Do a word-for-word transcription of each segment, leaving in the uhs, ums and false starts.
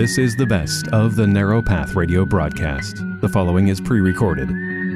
This is the best of the Narrow Path radio broadcast. The following is pre-recorded.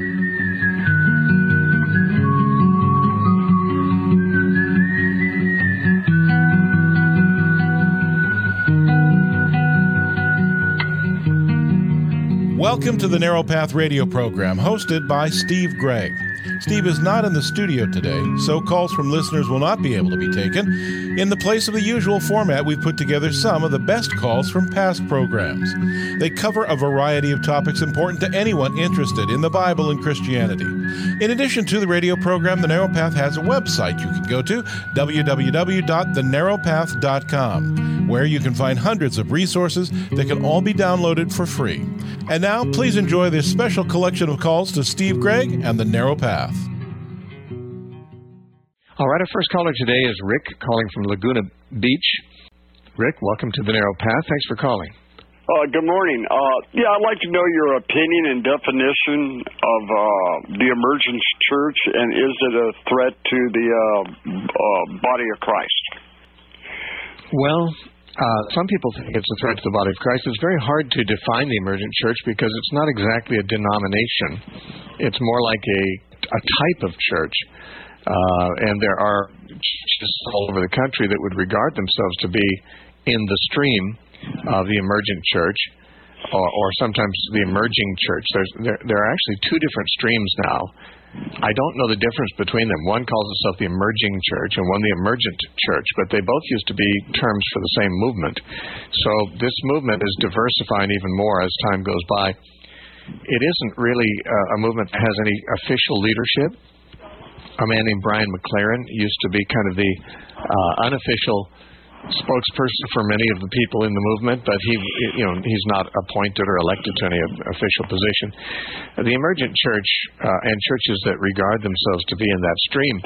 Welcome to the Narrow Path radio program, hosted by Steve Gregg. Steve is not in the studio today, so calls from listeners will not be able to be taken. In the place of the usual format, we've put together some of the best calls from past programs. They cover a variety of topics important to anyone interested in the Bible and Christianity. In addition to the radio program, The Narrow Path has a website you can go to, w w w dot the narrow path dot com, where you can find hundreds of resources that can all be downloaded for free. And now, please enjoy this special collection of calls to Steve Gregg and The Narrow Path. All right, our first caller today is Rick, calling from Laguna Beach. Rick, welcome to The Narrow Path. Thanks for calling. Uh, good morning. Uh, yeah, I'd like to know your opinion and definition of uh, the emergence church, and is it a threat to the uh, uh, body of Christ? Well, uh, some people think it's a threat to the body of Christ. It's very hard to define the emergent church because it's not exactly a denomination. It's more like a, a type of church. Uh, and there are churches all over the country that would regard themselves to be in the stream of the emergent church, or, or sometimes the emerging church. There's, there, there are actually two different streams now. I don't know the difference between them. One calls itself the emerging church and one the emergent church, but they both used to be terms for the same movement. So this movement is diversifying even more as time goes by. It isn't really uh, a movement that has any official leadership. A man named Brian McLaren used to be kind of the uh, unofficial spokesperson for many of the people in the movement, but he, you know, he's not appointed or elected to any official position. The emergent church uh, and churches that regard themselves to be in that stream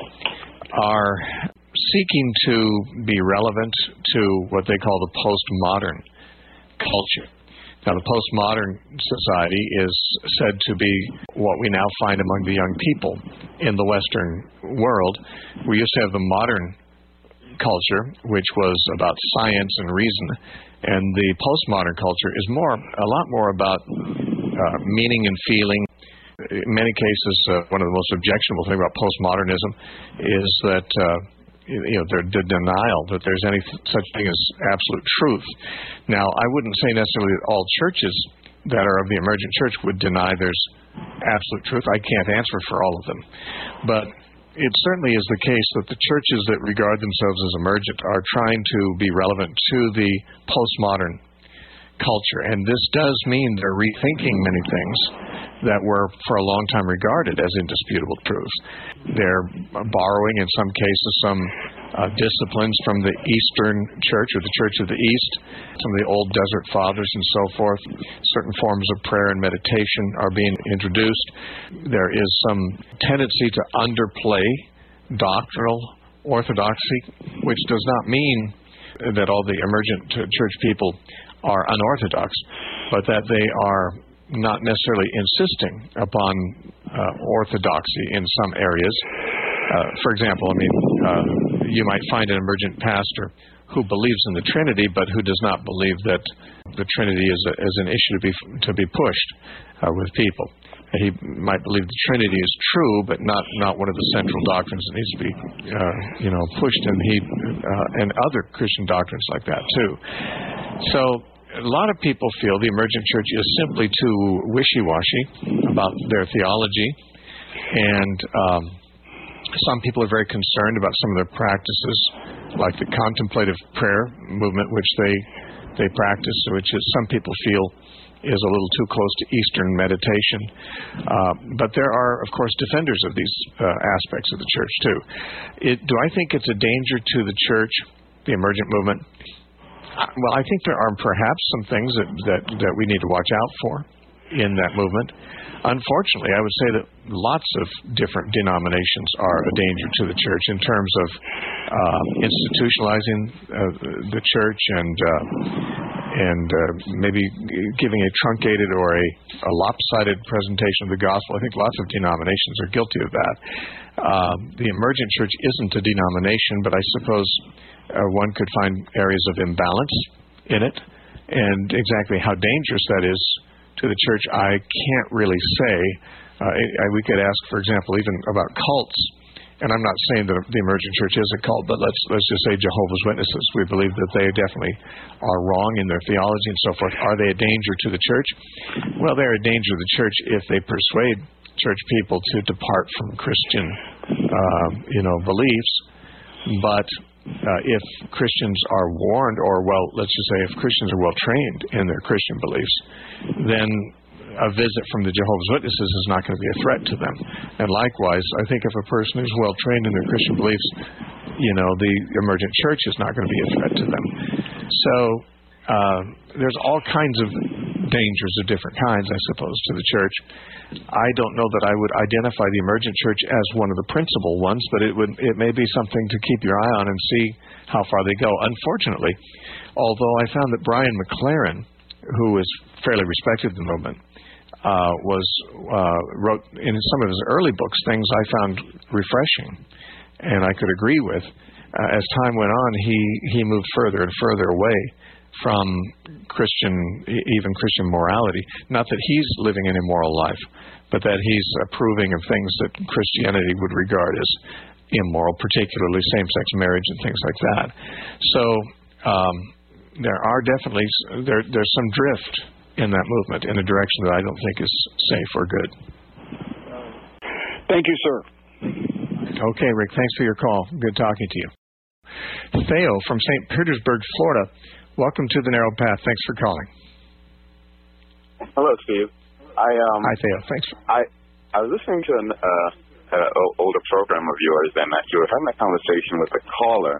are seeking to be relevant to what they call the postmodern culture. Now, the postmodern society is said to be what we now find among the young people in the Western world. We used to have the modern culture, which was about science and reason, and the postmodern culture is more, a lot more about uh, meaning and feeling. In many cases, uh, one of the most objectionable things about postmodernism is that uh, you know, the, the denial that there's any such thing as absolute truth. Now, I wouldn't say necessarily that all churches that are of the emergent church would deny there's absolute truth. I can't answer for all of them. But it certainly is the case that the churches that regard themselves as emergent are trying to be relevant to the postmodern culture. And this does mean they're rethinking many things that were for a long time regarded as indisputable truths. They're borrowing, in some cases, some uh, disciplines from the Eastern Church or the Church of the East, some of the old Desert Fathers and so forth. Certain forms of prayer and meditation are being introduced. There is some tendency to underplay doctrinal orthodoxy, which does not mean that all the emergent church people are unorthodox, but that they are not necessarily insisting upon uh, orthodoxy in some areas. Uh, for example, I mean, uh, you might find an emergent pastor who believes in the Trinity, but who does not believe that the Trinity is, a, is an issue to be to be pushed uh, with people. He might believe the Trinity is true, but not, not one of the central doctrines that needs to be, uh, you know, pushed, and he uh, and other Christian doctrines like that too. So a lot of people feel the emergent church is simply too wishy-washy about their theology, and um, some people are very concerned about some of their practices, like the contemplative prayer movement, which they they practice, which is, some people feel is a little too close to Eastern meditation. Uh, but there are, of course, defenders of these uh, aspects of the church, too. It, do I think it's a danger to the church, the emergent movement? Well, I think there are perhaps some things that, that, that we need to watch out for in that movement. Unfortunately, I would say that lots of different denominations are a danger to the church in terms of uh, institutionalizing uh, the church and uh, and uh, maybe giving a truncated or a, a lopsided presentation of the gospel. I think lots of denominations are guilty of that. Uh, the emergent church isn't a denomination, but I suppose uh, one could find areas of imbalance in it. and exactly how dangerous that is to the church, I can't really say. Uh, I, we could ask, for example, even about cults. And I'm not saying that the emergent church is a cult, but let's let's just say Jehovah's Witnesses. We believe that they definitely are wrong in their theology and so forth. Are they a danger to the church? Well, they're a danger to the church if they persuade church people to depart from Christian, uh, you know, beliefs. But uh, if Christians are warned, or well, let's just say if Christians are well trained in their Christian beliefs, then a visit from the Jehovah's Witnesses is not going to be a threat to them. And likewise, I think if a person is well trained in their Christian beliefs, you know, the emergent church is not going to be a threat to them. So uh, there's all kinds of dangers of different kinds, I suppose, to the church. I don't know that I would identify the emergent church as one of the principal ones, but it would it may be something to keep your eye on and see how far they go. Unfortunately, although I found that Brian McLaren, who is fairly respected in the movement, Uh, was uh, wrote in some of his early books things I found refreshing, and I could agree with. Uh, as time went on, he he moved further and further away from Christian, even Christian morality. Not that he's living an immoral life, but that he's approving of things that Christianity would regard as immoral, particularly same-sex marriage and things like that. So um, there are definitely there there's some drift in that movement in a direction that I don't think is safe or good. Thank you, sir. Okay, Rick, thanks for your call. Good talking to you. Theo from Saint Petersburg, Florida. Welcome to the Narrow Path. Thanks for calling. Hello, Steve. I um. Hi, Theo. Thanks. For- I I was listening to an uh, uh, older program of yours, and you were having a conversation with a caller,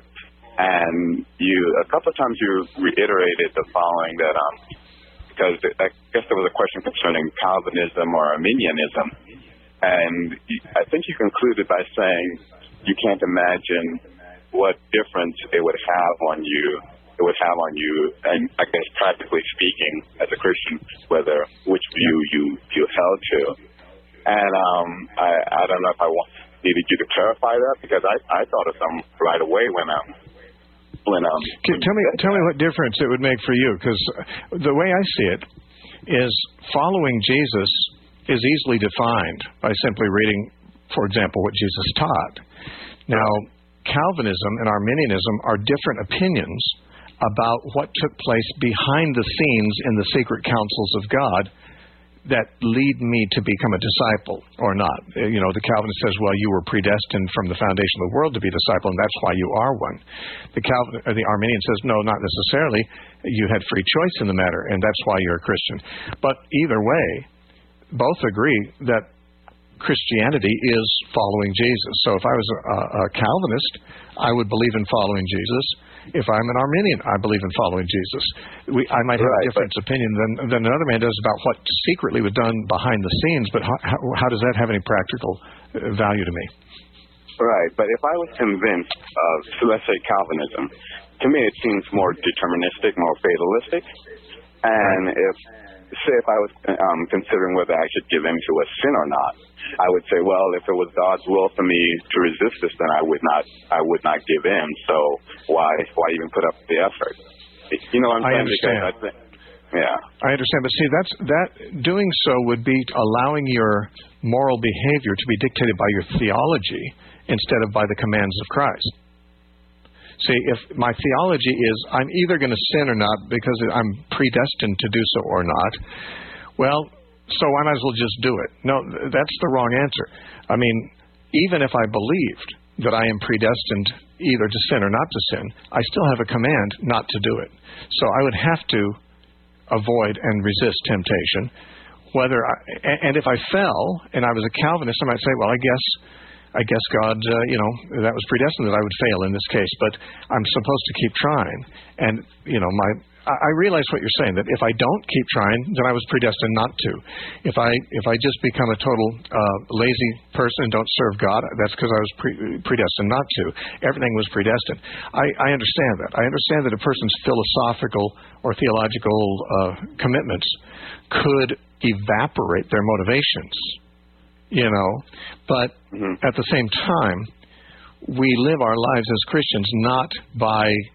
and you a couple of times you reiterated the following that um. because I guess there was a question concerning Calvinism or Arminianism, and I think you concluded by saying you can't imagine what difference it would have on you, it would have on you, and I guess practically speaking, as a Christian, whether which view you you held to. And um, I I don't know if I want, needed you to clarify that, because I I thought of them right away when um. When, um, tell me, tell me what difference it would make for you, because the way I see it is following Jesus is easily defined by simply reading, for example, what Jesus taught. Now, Calvinism and Arminianism are different opinions about what took place behind the scenes in the secret counsels of God that lead me to become a disciple or not. You know, the Calvinist says, well, you were predestined from the foundation of the world to be a disciple, and that's why you are one. The Calvin, or the Arminian says, no, not necessarily. You had free choice in the matter, and that's why you're a Christian. But either way, both agree that Christianity is following Jesus. So if I was a, a Calvinist, I would believe in following Jesus. If I'm an Arminian, I believe in following Jesus. We, I might have right, a different opinion than, than another man does about what secretly was done behind the scenes, but how, how, how does that have any practical value to me? Right, but if I was convinced of, so let's say, Calvinism, to me it seems more deterministic, more fatalistic. And right. if, say if I was um, considering whether I should give in to a sin or not, I would say, well, if it was God's will for me to resist this, then I would not, I would not give in. So why, why even put up the effort? You know what I'm saying? I understand. I think, yeah, I understand. But see, that's that. Doing so would be allowing your moral behavior to be dictated by your theology instead of by the commands of Christ. See, if my theology is I'm either going to sin or not because I'm predestined to do so or not, well, so I might as well just do it. No, that's the wrong answer. I mean, even if I believed that I am predestined either to sin or not to sin, I still have a command not to do it. So I would have to avoid and resist temptation. Whether I, and if I fell and I was a Calvinist, I might say, well, I guess I guess God, uh, you know, that was predestined that I would fail in this case, but I'm supposed to keep trying. And, you know, my I realize what you're saying, that if I don't keep trying, then I was predestined not to. If I if I just become a total uh, lazy person and don't serve God, that's because I was pre- predestined not to. Everything was predestined. I, I understand that. I understand that a person's philosophical or theological uh, commitments could evaporate their motivations, you know. But mm-hmm. at the same time, we live our lives as Christians not by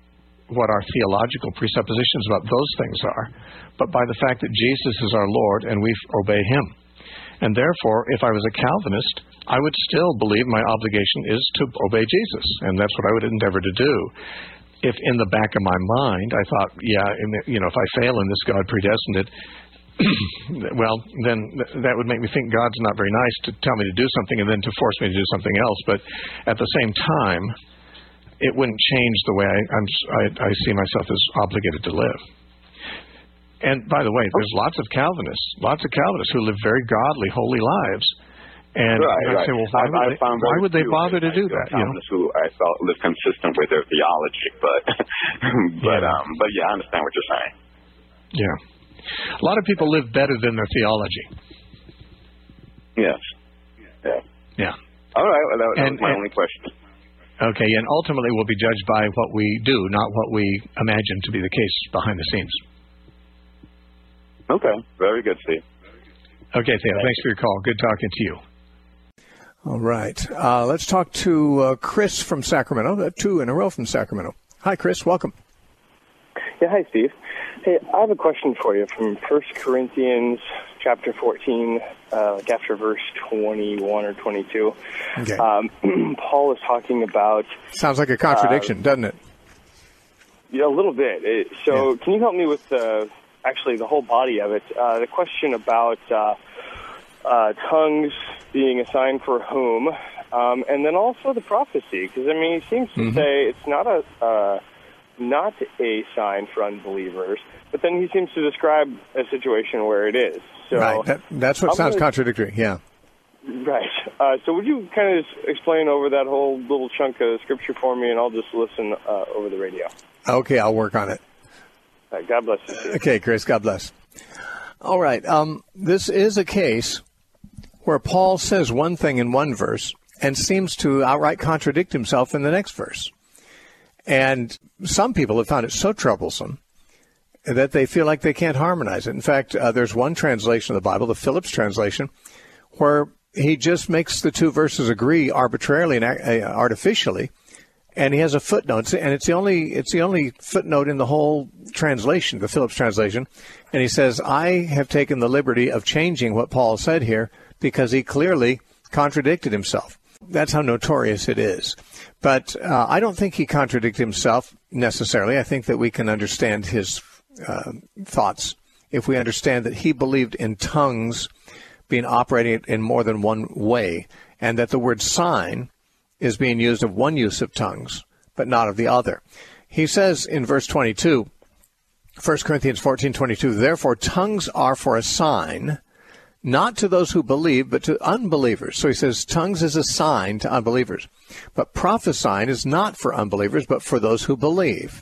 what our theological presuppositions about those things are, but by the fact that Jesus is our Lord and we obey him. And therefore, if I was a Calvinist, I would still believe my obligation is to obey Jesus, and that's what I would endeavor to do. If in the back of my mind I thought, yeah, you know, if I fail in this, God predestined it, well, then that would make me think God's not very nice to tell me to do something and then to force me to do something else. But at the same time, it wouldn't change the way I, I'm, I, I see myself as obligated to live. And by the way, there's lots of Calvinists, lots of Calvinists who live very godly, holy lives. And right, I right. say, well, why would, they, why would they bother to do that? You know? Who I felt live consistent with their theology, but but yeah. um, but yeah, I understand what you're saying. Yeah, a lot of people live better than their theology. Yes. Yeah. Yeah. All right. Well, that, that and, was my and, only question. Okay, and ultimately we'll be judged by what we do, not what we imagine to be the case behind the scenes. Okay. Very good, Steve. Okay, Theo. Thanks for your call. Good talking to you. All right. Uh, let's talk to uh, Chris from Sacramento. Uh, two in a row from Sacramento. Hi, Chris. Welcome. Yeah, hi, Steve. Hey, I have a question for you from First Corinthians chapter fourteen, uh, like after verse twenty-one or twenty-two. Okay. Um, Paul is talking about... Sounds like a contradiction, uh, doesn't it? Yeah, a little bit. It, so yeah. Can you help me with the, actually the whole body of it? Uh, the question about uh, uh, tongues being a sign for whom, um, and then also the prophecy, because, I mean, he seems to mm-hmm. say it's not a... Uh, not a sign for unbelievers, but then he seems to describe a situation where it is. So right. That, that's what I'm sounds gonna, contradictory, yeah. Right. Uh, so would you kind of explain over that whole little chunk of scripture for me, and I'll just listen uh, over the radio. Okay, I'll work on it. All right, God bless you, Steve. Okay, Chris, God bless. All right, um, this is a case where Paul says one thing in one verse and seems to outright contradict himself in the next verse. And some people have found it so troublesome that they feel like they can't harmonize it. In fact, uh, there's one translation of the Bible, the Phillips translation, where he just makes the two verses agree arbitrarily and uh, artificially, and he has a footnote, and it's the only it's the only footnote in the whole translation, the Phillips translation. And he says, I have taken the liberty of changing what Paul said here because he clearly contradicted himself. That's how notorious it is. But uh, I don't think he contradicted himself necessarily. I think that we can understand his uh, thoughts if we understand that he believed in tongues being operated in more than one way, and that the word sign is being used of one use of tongues, but not of the other. He says in verse twenty-two, First Corinthians fourteen twenty-two, therefore tongues are for a sign, not to those who believe, but to unbelievers. So he says tongues is a sign to unbelievers. But prophesying is not for unbelievers, but for those who believe.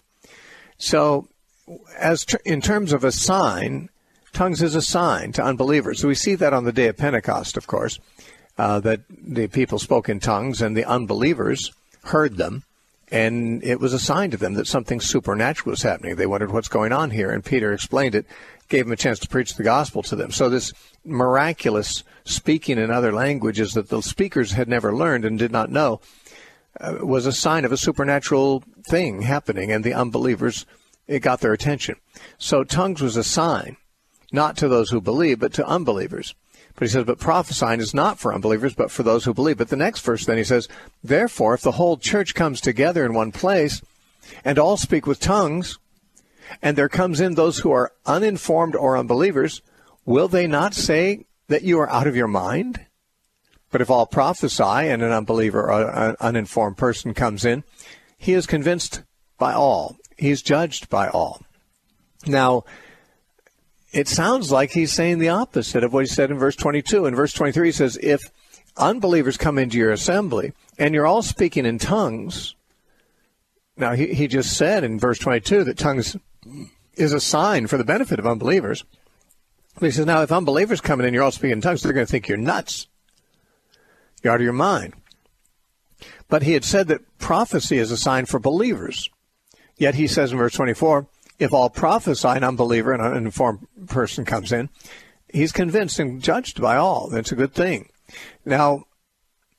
So as tr- in terms of a sign, tongues is a sign to unbelievers. So we see that on the day of Pentecost, of course, uh, that the people spoke in tongues and the unbelievers heard them. And it was a sign to them that something supernatural was happening. They wondered what's going on here. And Peter explained it, gave them a chance to preach the gospel to them. So this miraculous speaking in other languages that the speakers had never learned and did not know uh, was a sign of a supernatural thing happening. And the unbelievers, it got their attention. So tongues was a sign, not to those who believe, but to unbelievers. But he says, but prophesying is not for unbelievers, but for those who believe. But the next verse then he says, therefore, if the whole church comes together in one place and all speak with tongues, and there comes in those who are uninformed or unbelievers, will they not say that you are out of your mind? But if all prophesy and an unbeliever or an uninformed person comes in, he is convinced by all. He is judged by all. Now, it sounds like he's saying the opposite of what he said in verse twenty-two. In verse twenty-three, he says, if unbelievers come into your assembly and you're all speaking in tongues. Now, he, he just said in verse twenty-two that tongues is a sign for the benefit of unbelievers. But he says, now, if unbelievers come in and you're all speaking in tongues, they're going to think you're nuts. You're out of your mind. But he had said that prophecy is a sign for believers. Yet he says in verse twenty-four, if all prophesy, an unbeliever, an uninformed person comes in, he's convinced and judged by all. That's a good thing. Now,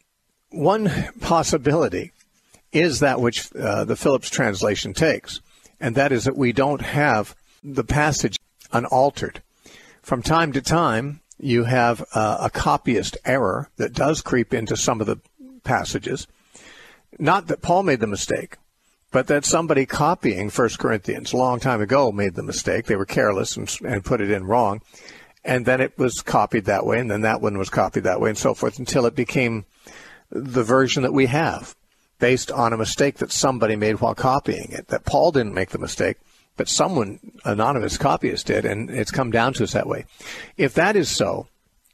one possibility is that which uh, the Phillips translation takes. and that is that we don't have the passage unaltered. From time to time, you have uh, a copyist error that does creep into some of the passages. Not that Paul made the mistake, but that somebody copying First Corinthians a long time ago made the mistake. They were careless and, and put it in wrong. And then it was copied that way, and then that one was copied that way, and so forth, until it became the version that we have, based on a mistake that somebody made while copying it. That Paul didn't make the mistake, but someone, anonymous copyist, did, and it's come down to us that way. If that is so,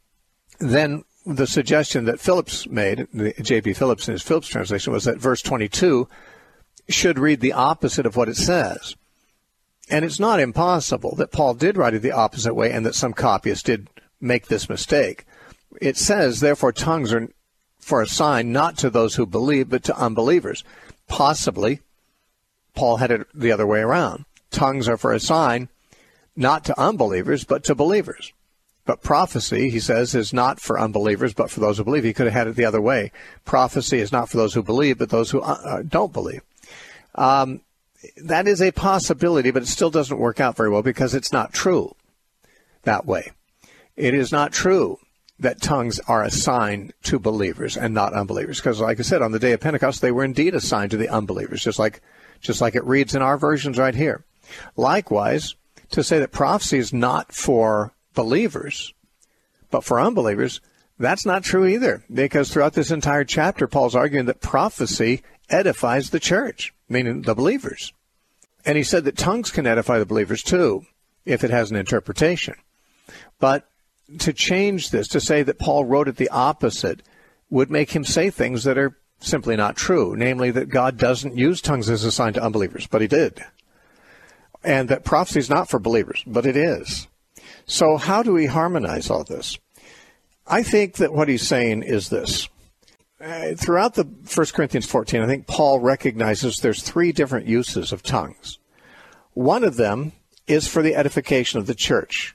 then the suggestion that Phillips made, J B Phillips in his Phillips translation, was that verse twenty-two should read the opposite of what it says. And it's not impossible that Paul did write it the opposite way and that some copyists did make this mistake. It says, therefore, tongues are for a sign not to those who believe, but to unbelievers. Possibly, Paul had it the other way around. Tongues are for a sign not to unbelievers, but to believers. But prophecy, he says, is not for unbelievers, but for those who believe. He could have had it the other way. Prophecy is not for those who believe, but those who uh, don't believe. Um, that is a possibility, but it still doesn't work out very well because it's not true that way. It is not true that tongues are a sign to believers and not unbelievers. Because, like I said, on the day of Pentecost, they were indeed a sign to the unbelievers, just like just like it reads in our versions right here. Likewise, to say that prophecy is not for believers, but for unbelievers, that's not true either. Because throughout this entire chapter, Paul's arguing that prophecy edifies the church, meaning the believers. And he said that tongues can edify the believers too, if it has an interpretation. But to change this, to say that Paul wrote it the opposite, would make him say things that are simply not true, namely that God doesn't use tongues as a sign to unbelievers, but he did. And that prophecy is not for believers, but it is. So how do we harmonize all this? I think that what he's saying is this. Uh, throughout the First Corinthians fourteen, I think Paul recognizes there's three different uses of tongues. One of them is for the edification of the church.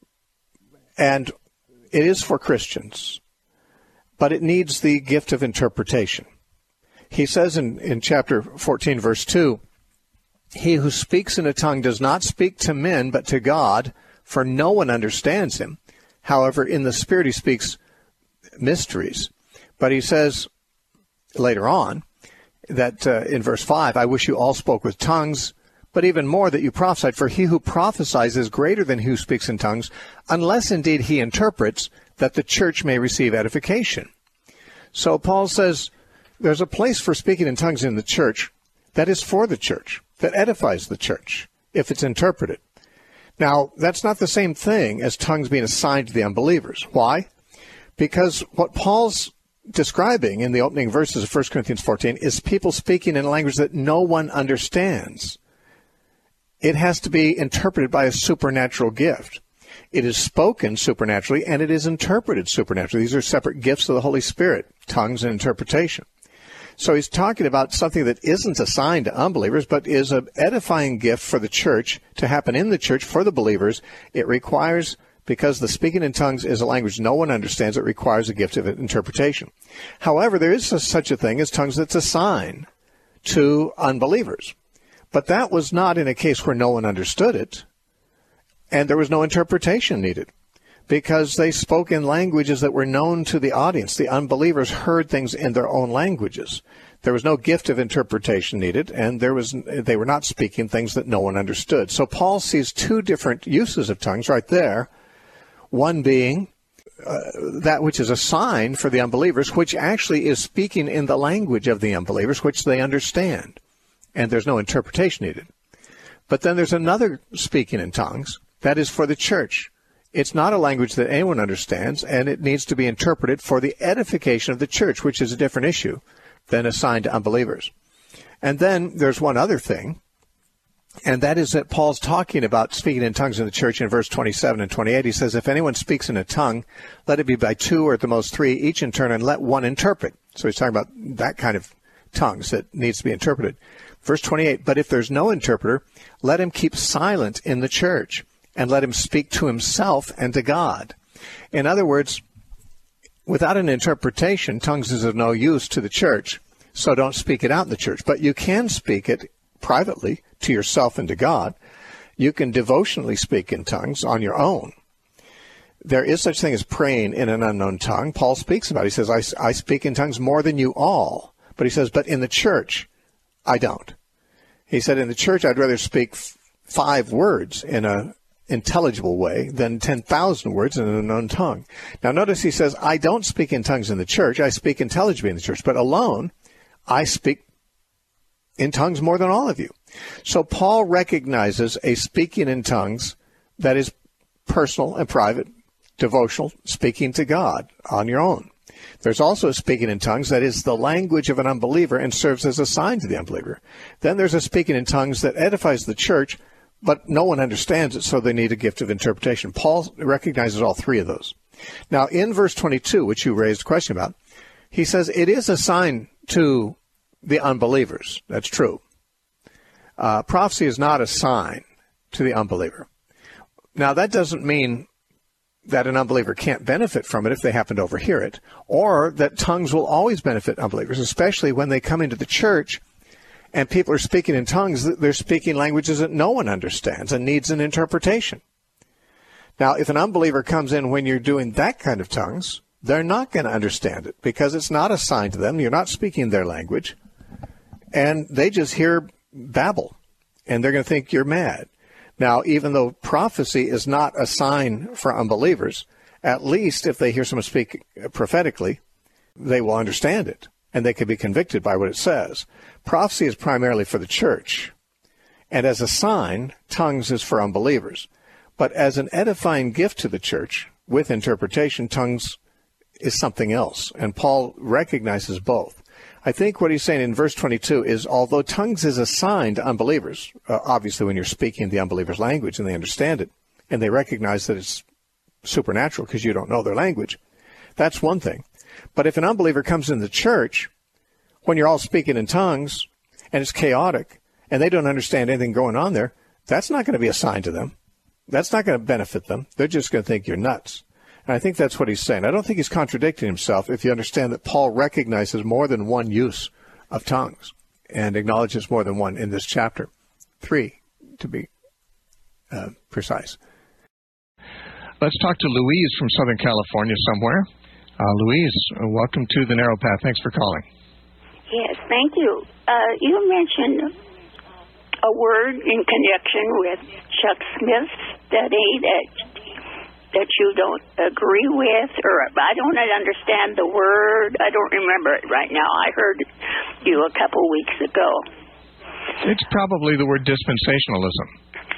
And it is for Christians, but it needs the gift of interpretation. He says in, in chapter fourteen, verse two, he who speaks in a tongue does not speak to men, but to God, for no one understands him. However, in the Spirit he speaks mysteries. But he says later on that uh, in verse five, I wish you all spoke with tongues, but even more that you prophesied, for he who prophesies is greater than he who speaks in tongues, unless indeed he interprets, that the church may receive edification. So Paul says there's a place for speaking in tongues in the church that is for the church, that edifies the church, if it's interpreted. Now, that's not the same thing as tongues being assigned to the unbelievers. Why? Because what Paul's describing in the opening verses of First Corinthians fourteen is people speaking in a language that no one understands. It has to be interpreted by a supernatural gift. It is spoken supernaturally, and it is interpreted supernaturally. These are separate gifts of the Holy Spirit, tongues and interpretation. So he's talking about something that isn't assigned to unbelievers, but is an edifying gift for the church to happen in the church for the believers. It requires, because the speaking in tongues is a language no one understands, it requires a gift of interpretation. However, there is a, such a thing as tongues that's assigned to unbelievers. But that was not in a case where no one understood it, and there was no interpretation needed, because they spoke in languages that were known to the audience. The unbelievers heard things in their own languages. There was no gift of interpretation needed, and there was they were not speaking things that no one understood. So Paul sees two different uses of tongues right there, one being uh, that which is a sign for the unbelievers, which actually is speaking in the language of the unbelievers, which they understand, and there's no interpretation needed. But then there's another speaking in tongues that is for the church. It's not a language that anyone understands, and it needs to be interpreted for the edification of the church, which is a different issue than assigned to unbelievers. And then there's one other thing, and that is that Paul's talking about speaking in tongues in the church in verse twenty-seven and twenty-eight. He says, if anyone speaks in a tongue, let it be by two or at the most three, each in turn, and let one interpret. So he's talking about that kind of tongues that needs to be interpreted. Verse twenty-eight, but if there's no interpreter, let him keep silent in the church, and let him speak to himself and to God. In other words, without an interpretation, tongues is of no use to the church, so don't speak it out in the church. But you can speak it privately to yourself and to God. You can devotionally speak in tongues on your own. There is such thing as praying in an unknown tongue. Paul speaks about it. He says, I, I speak in tongues more than you all. But he says, but in the church, I don't. He said, in the church, I'd rather speak f- five words in a intelligible way than ten thousand words in an unknown tongue. Now, notice he says, I don't speak in tongues in the church. I speak intelligibly in the church. But alone, I speak in tongues more than all of you. So Paul recognizes a speaking in tongues that is personal and private, devotional, speaking to God on your own. There's also a speaking in tongues that is the language of an unbeliever and serves as a sign to the unbeliever. Then there's a speaking in tongues that edifies the church, but no one understands it, so they need a gift of interpretation. Paul recognizes all three of those. Now, in verse twenty-two, which you raised a question about, he says it is a sign to the unbelievers. That's true. Uh, prophecy is not a sign to the unbeliever. Now, that doesn't mean that an unbeliever can't benefit from it if they happen to overhear it, or that tongues will always benefit unbelievers, especially when they come into the church and people are speaking in tongues. They're speaking languages that no one understands and needs an interpretation. Now, if an unbeliever comes in when you're doing that kind of tongues, they're not going to understand it because it's not a sign to them. You're not speaking their language, and they just hear babble, and they're going to think you're mad. Now, even though prophecy is not a sign for unbelievers, at least if they hear someone speak prophetically, they will understand it, and they can be convicted by what it says. Prophecy is primarily for the church, and as a sign, tongues is for unbelievers. But as an edifying gift to the church, with interpretation, tongues is something else, and Paul recognizes both. I think what he's saying in verse twenty-two is, although tongues is a sign to unbelievers, uh, obviously when you're speaking the unbeliever's language and they understand it, and they recognize that it's supernatural because you don't know their language, that's one thing. But if an unbeliever comes in the church, when you're all speaking in tongues, and it's chaotic, and they don't understand anything going on there, that's not going to be a sign to them. That's not going to benefit them. They're just going to think you're nuts. And I think that's what he's saying. I don't think he's contradicting himself if you understand that Paul recognizes more than one use of tongues and acknowledges more than one in this chapter. Three, to be uh, precise. Let's talk to Louise from Southern California somewhere. Uh, Louise, welcome to The Narrow Path. Thanks for calling. Yes, thank you. Uh, you mentioned a word in connection with Chuck Smith's study that that you don't agree with, or I don't understand the word. I don't remember it right now. I heard you a couple weeks ago. It's probably the word dispensationalism.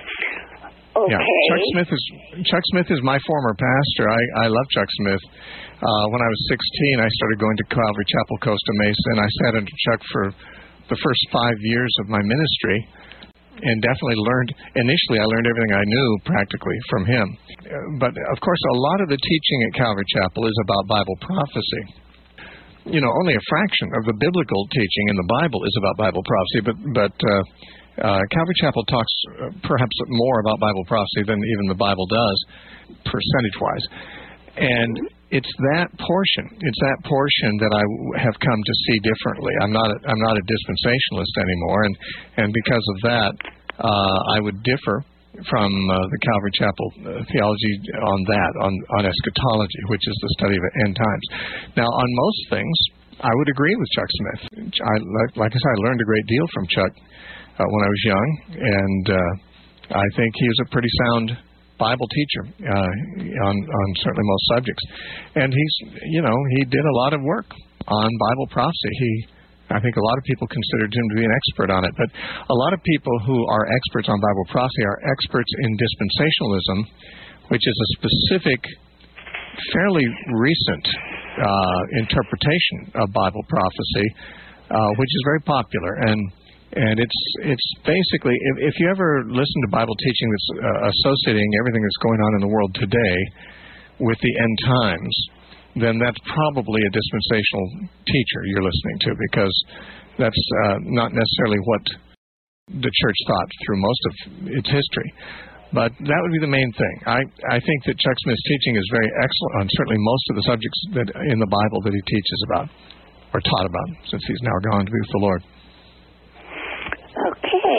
Okay. Yeah. Chuck Smith is Chuck Smith is my former pastor. I, I love Chuck Smith. Uh, when I was sixteen, I started going to Calvary Chapel, Costa Mesa, and I sat under Chuck for the first five years of my ministry, and definitely learned, initially I learned everything I knew practically from him. But, of course, a lot of the teaching at Calvary Chapel is about Bible prophecy. You know, only a fraction of the biblical teaching in the Bible is about Bible prophecy, but, but uh, uh, Calvary Chapel talks uh, perhaps more about Bible prophecy than even the Bible does, percentage-wise. And it's that portion, it's that portion that I have come to see differently. I'm not a, I'm not a dispensationalist anymore, and, and because of that, uh, I would differ from uh, the Calvary Chapel uh, theology on that, on, on eschatology, which is the study of end times. Now, on most things, I would agree with Chuck Smith. I, like, like I said, I learned a great deal from Chuck uh, when I was young, and uh, I think he was a pretty sound Bible teacher uh, on, on certainly most subjects. And he's, you know, he did a lot of work on Bible prophecy. He, I think a lot of people considered him to be an expert on it. But a lot of people who are experts on Bible prophecy are experts in dispensationalism, which is a specific, fairly recent uh, interpretation of Bible prophecy, uh, which is very popular. And And it's it's basically, if, if you ever listen to Bible teaching that's uh, associating everything that's going on in the world today with the end times, then that's probably a dispensational teacher you're listening to, because that's uh, not necessarily what the church thought through most of its history. But that would be the main thing. I, I think that Chuck Smith's teaching is very excellent on certainly most of the subjects that in the Bible that he teaches about, or taught about, since he's now gone to be with the Lord. Okay.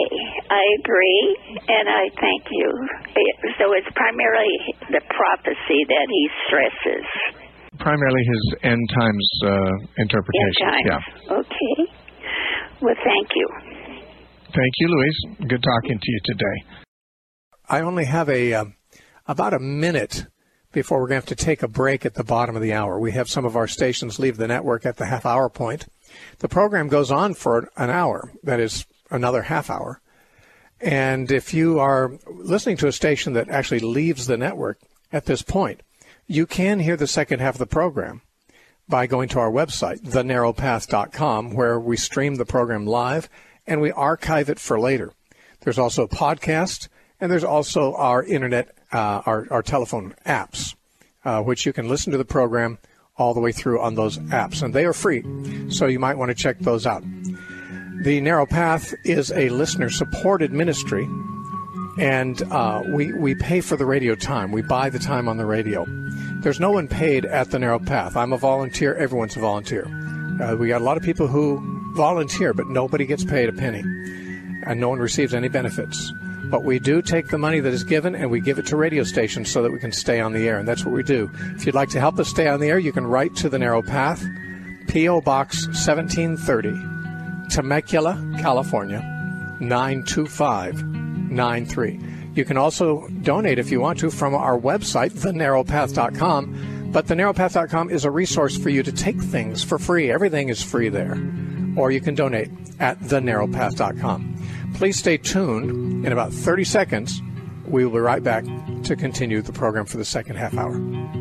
I agree, and I thank you. So it's primarily the prophecy that he stresses. Primarily his end times uh, interpretation. End times. Yeah. Okay. Well, thank you. Thank you, Louise. Good talking to you today. I only have a uh, about a minute before we're going to have to take a break at the bottom of the hour. We have some of our stations leave the network at the half-hour point. The program goes on for an hour. That is another half hour. And if you are listening to a station that actually leaves the network at this point, you can hear the second half of the program by going to our website, the narrow path dot com, where we stream the program live and we archive it for later. There's also a podcast, and there's also our internet, uh, our, our telephone apps, uh, which you can listen to the program all the way through on those apps, and they are free, so you might want to check those out. The Narrow Path is a listener-supported ministry, and uh, we, we pay for the radio time. We buy the time on the radio. There's no one paid at the Narrow Path. I'm a volunteer. Everyone's a volunteer. Uh, we got a lot of people who volunteer, but nobody gets paid a penny, and no one receives any benefits. But we do take the money that is given and we give it to radio stations so that we can stay on the air, and that's what we do. If you'd like to help us stay on the air, you can write to the Narrow Path, P O. Box seventeen thirty, Temecula, California, nine two five nine three. You can also donate if you want to from our website, the narrow path dot com. But the narrow path dot com is a resource for you to take things for free. Everything is free there. Or you can donate at the narrow path dot com. Please stay tuned. In about thirty seconds, we will be right back to continue the program for the second half hour.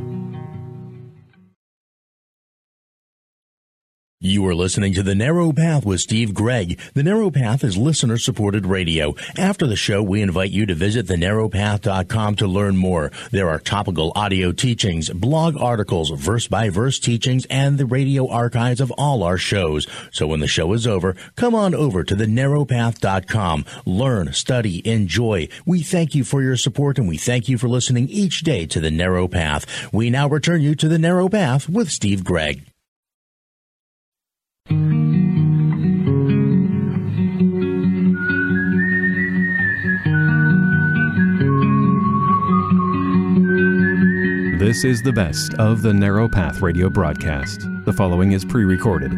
You are listening to The Narrow Path with Steve Gregg. The Narrow Path is listener-supported radio. After the show, we invite you to visit the narrow path dot com to learn more. There are topical audio teachings, blog articles, verse-by-verse teachings, and the radio archives of all our shows. So when the show is over, come on over to the narrow path dot com. Learn, study, enjoy. We thank you for your support, and we thank you for listening each day to The Narrow Path. We now return you to The Narrow Path with Steve Gregg. This is the best of the Narrow Path radio broadcast. The following is pre-recorded.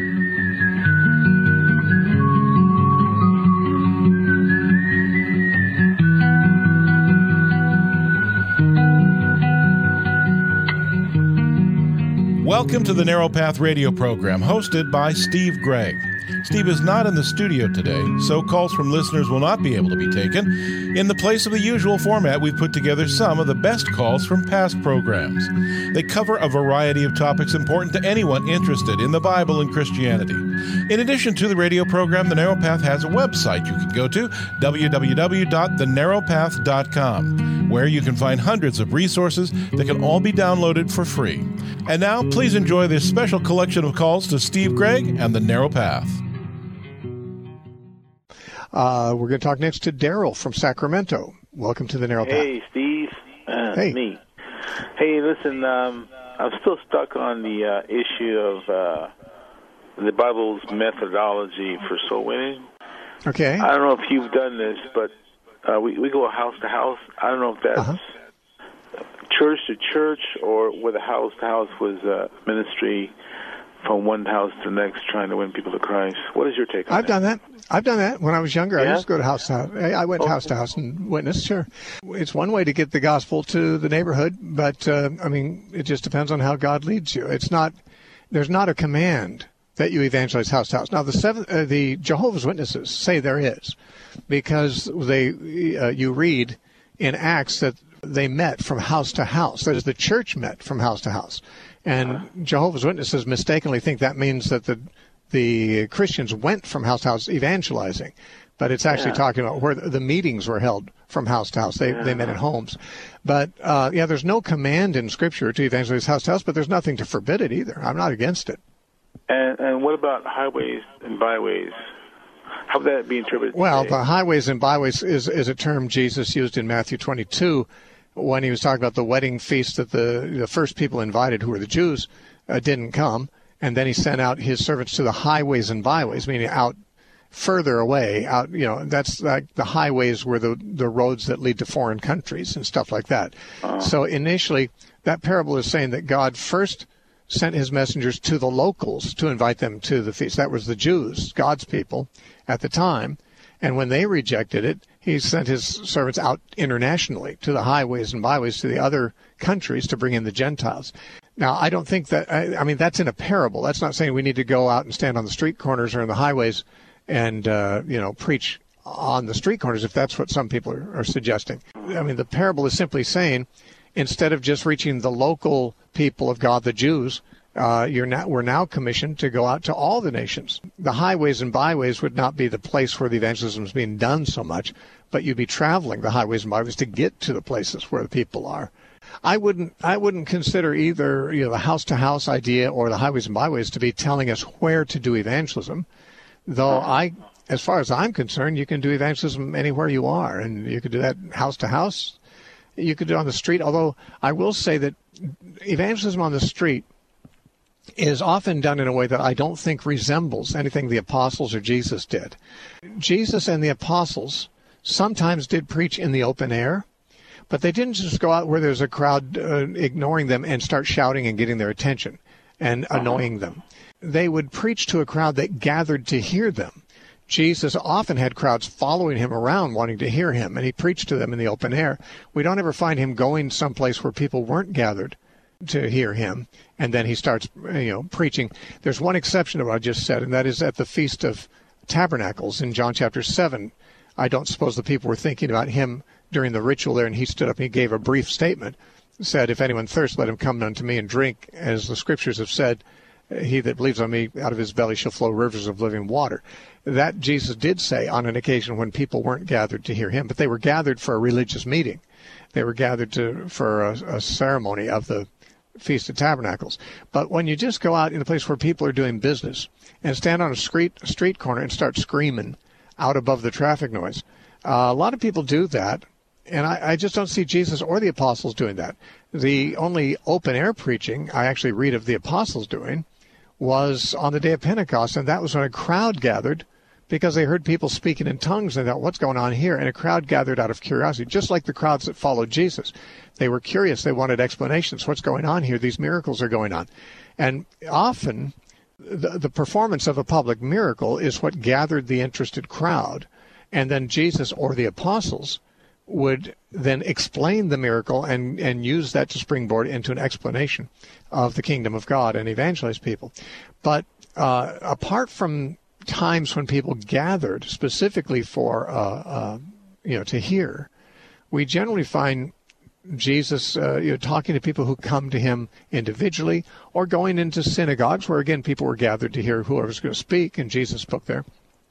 Welcome to the Narrow Path radio program, hosted by Steve Gregg. Steve is not in the studio today, so calls from listeners will not be able to be taken. In the place of the usual format, we've put together some of the best calls from past programs. They cover a variety of topics important to anyone interested in the Bible and Christianity. In addition to the radio program, The Narrow Path has a website you can go to, w w w dot the narrow path dot com, where you can find hundreds of resources that can all be downloaded for free. And now, please enjoy this special collection of calls to Steve Gregg and The Narrow Path. Uh, we're going to talk next to Daryl from Sacramento. Welcome to The Narrow Path. Hey, Steve. Uh, hey. Me. Hey, listen, um, I'm still stuck on the uh, issue of uh, the Bible's methodology for soul winning. Okay. I don't know if you've done this, but uh, we, we go house to house. I don't know if that's uh-huh. church to church or whether house to house was uh, ministry from one house to the next trying to win people to Christ. What is your take on I've that? done that. I've done that when I was younger. Yeah? I used to go to house to house. I went oh. house to house and witnessed. Sure, it's one way to get the gospel to the neighborhood, but uh, I mean, it just depends on how God leads you. It's not. There's not a command that you evangelize house to house. Now, the seven, uh, the Jehovah's Witnesses say there is, because they uh, you read in Acts that they met from house to house. That is, the church met from house to house. And Jehovah's Witnesses mistakenly think that means that the the Christians went from house to house evangelizing, but it's actually yeah. talking about where the, the meetings were held from house to house. They yeah. they met in homes. But, uh, yeah, there's no command in Scripture to evangelize house to house, but there's nothing to forbid it either. I'm not against it. And, and what about highways and byways? How would that be interpreted Well, today? The highways and byways is, is a term Jesus used in Matthew twenty-two when he was talking about the wedding feast that the, the first people invited, who were the Jews, uh, didn't come. And then he sent out his servants to the highways and byways, meaning out further away out, you know, that's like the highways were the, the roads that lead to foreign countries and stuff like that. Uh-huh. So initially, that parable is saying that God first sent his messengers to the locals to invite them to the feast. That was the Jews, God's people at the time. And when they rejected it, he sent his servants out internationally to the highways and byways to the other countries to bring in the Gentiles. Now, I don't think that, I, I mean, that's in a parable. That's not saying we need to go out and stand on the street corners or in the highways and, uh, you know, preach on the street corners, if that's what some people are, are suggesting. I mean, the parable is simply saying, instead of just reaching the local people of God, the Jews, uh, you're now, we're now commissioned to go out to all the nations. The highways and byways would not be the place where the evangelism is being done so much, but you'd be traveling the highways and byways to get to the places where the people are. I wouldn't, I wouldn't consider either, you know, the house-to-house idea or the highways and byways to be telling us where to do evangelism, though I, as far as I'm concerned, you can do evangelism anywhere you are, and you could do that house-to-house. You could do it on the street, although I will say that evangelism on the street is often done in a way that I don't think resembles anything the apostles or Jesus did. Jesus and the apostles sometimes did preach in the open air, but they didn't just go out where there's a crowd uh, ignoring them and start shouting and getting their attention and annoying them. They would preach to a crowd that gathered to hear them. Jesus often had crowds following him around wanting to hear him, and he preached to them in the open air. We don't ever find him going someplace where people weren't gathered to hear him, and then he starts, you know, preaching. There's one exception to what I just said, and that is at the Feast of Tabernacles in John chapter seven. I don't suppose the people were thinking about him during the ritual there, and he stood up and he gave a brief statement, said, "If anyone thirsts, let him come unto me and drink. As the scriptures have said, he that believes on me, out of his belly shall flow rivers of living water." That Jesus did say on an occasion when people weren't gathered to hear him, but they were gathered for a religious meeting. They were gathered to for a, a ceremony of the Feast of Tabernacles. But when you just go out in a place where people are doing business and stand on a street, street corner and start screaming out above the traffic noise, uh, a lot of people do that, and I, I just don't see Jesus or the apostles doing that. The only open-air preaching I actually read of the apostles doing was on the day of Pentecost, and that was when a crowd gathered because they heard people speaking in tongues and thought, what's going on here? And a crowd gathered out of curiosity, just like the crowds that followed Jesus. They were curious. They wanted explanations. What's going on here? These miracles are going on. And often the, the performance of a public miracle is what gathered the interested crowd. And then Jesus or the apostles would then explain the miracle and, and use that to springboard into an explanation of the kingdom of God and evangelize people. But uh, apart from times when people gathered specifically for, uh, uh, you know, to hear, we generally find Jesus, uh, you know, talking to people who come to him individually or going into synagogues where, again, people were gathered to hear whoever's going to speak, and Jesus spoke there.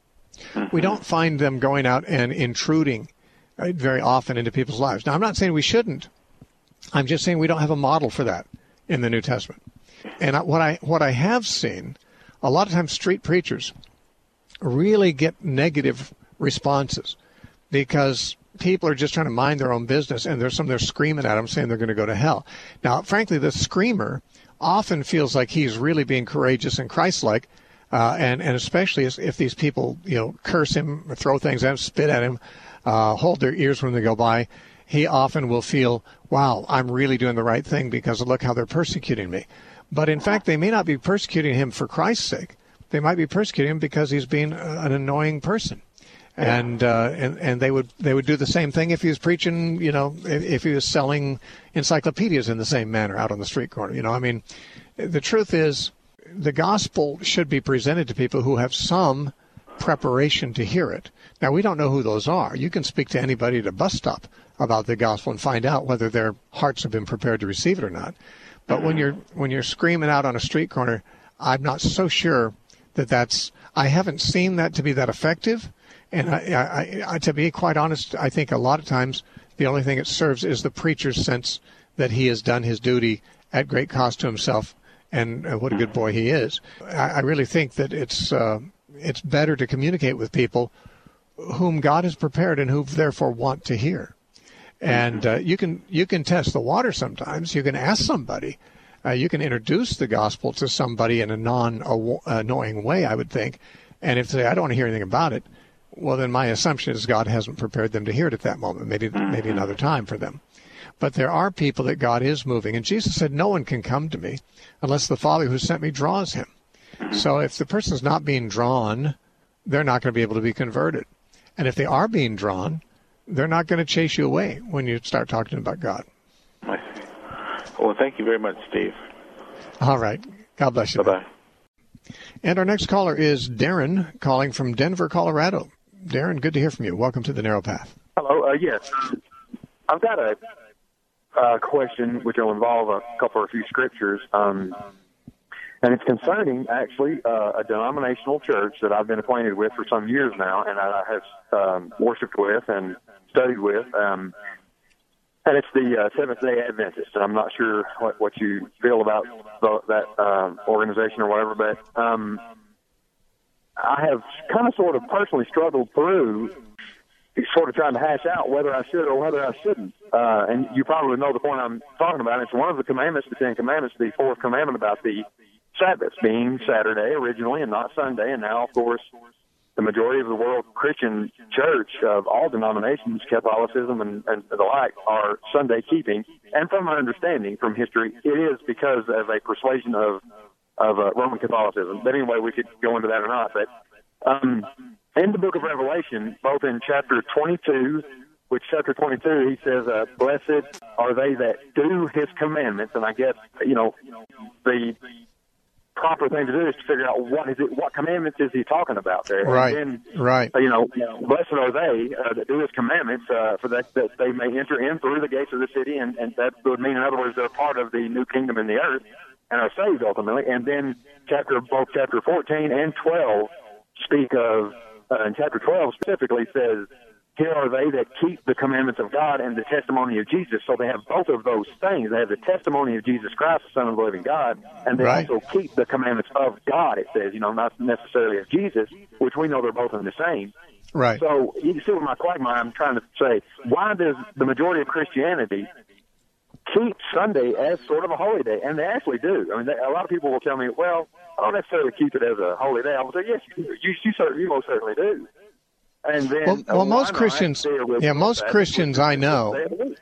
We don't find them going out and intruding uh, very often into people's lives. Now, I'm not saying we shouldn't. I'm just saying we don't have a model for that in the New Testament. And I, what I what I have seen, a lot of times street preachers really get negative responses because people are just trying to mind their own business, and there's some they're screaming at them saying they're going to go to hell. Now, frankly, the screamer often feels like he's really being courageous and Christ-like, uh, and, and especially if these people, you know, curse him, or throw things at him, spit at him, uh, hold their ears when they go by, he often will feel, wow, I'm really doing the right thing because look how they're persecuting me. But in fact, they may not be persecuting him for Christ's sake. They might be persecuting him because he's being an annoying person. And, uh, and, and they would, they would do the same thing if he was preaching, you know, if, if he was selling encyclopedias in the same manner out on the street corner. You know, I mean, the truth is the gospel should be presented to people who have some preparation to hear it. Now, we don't know who those are. You can speak to anybody at a bus stop about the gospel and find out whether their hearts have been prepared to receive it or not. But when you're, when you're screaming out on a street corner, I'm not so sure that that's, I haven't seen that to be that effective. And I, I, I, to be quite honest, I think a lot of times the only thing it serves is the preacher's sense that he has done his duty at great cost to himself, and uh, what a good boy he is. I, I really think that it's uh, it's better to communicate with people whom God has prepared and who therefore want to hear. And uh, you can you can test the water sometimes. You can ask somebody. Uh, you can introduce the gospel to somebody in a non-annoying way, I would think. And if they say, I don't want to hear anything about it, well, then my assumption is God hasn't prepared them to hear it at that moment. Maybe maybe another time for them. But there are people that God is moving. And Jesus said, no one can come to me unless the Father who sent me draws him. So if the person's not being drawn, they're not going to be able to be converted. And if they are being drawn, they're not going to chase you away when you start talking about God. I see. Well, thank you very much, Steve. All right. God bless you. Bye-bye. And our next caller is Darren, calling from Denver, Colorado. Darren, good to hear from you. Welcome to the Narrow Path. Hello. Uh, yes. I've got a uh, question which will involve a couple or a few scriptures. Um, and it's concerning, actually, uh, a denominational church that I've been acquainted with for some years now, and I have um, worshiped with and studied with. Um, and it's the uh, Seventh-day Adventists. And I'm not sure what, what you feel about the, that uh, organization or whatever, but um, I have kind of sort of personally struggled through sort of trying to hash out whether I should or whether I shouldn't. Uh, and you probably know the point I'm talking about. It's one of the commandments, the Ten Commandments, the fourth commandment about the Sabbath being Saturday originally and not Sunday. And now, of course, the majority of the world Christian church of all denominations, Catholicism and, and the like, are Sunday keeping. And from my understanding from history, it is because of a persuasion of of uh, Roman Catholicism. But anyway, we could go into that or not. But um, in the book of Revelation, both in chapter twenty-two, which chapter twenty-two, he says, uh, blessed are they that do his commandments. And I guess, you know, the proper thing to do is to figure out what is it, what commandments is he talking about there. Right, and then, right. You know, blessed are they uh, that do his commandments, uh, for that, that they may enter in through the gates of the city, and, and that would mean, in other words, they're part of the new kingdom in the earth and are saved ultimately. And then chapter both chapter fourteen and twelve speak of, uh, and chapter twelve specifically says, here are they that keep the commandments of God and the testimony of Jesus. So they have both of those things. They have the testimony of Jesus Christ, the Son of the living God, and they right. also keep the commandments of God, it says, you know, not necessarily of Jesus, which we know they're both in the same. Right. So you can see with my quagmire, I'm trying to say, why does the majority of Christianity keep Sunday as sort of a holy day? And they actually do. I mean, they, a lot of people will tell me, well, I don't necessarily keep it as a holy day. I will say, yes, you, you, you, certainly, you most certainly do. And then, well, well uh, most Christians, yeah, most Christians I know,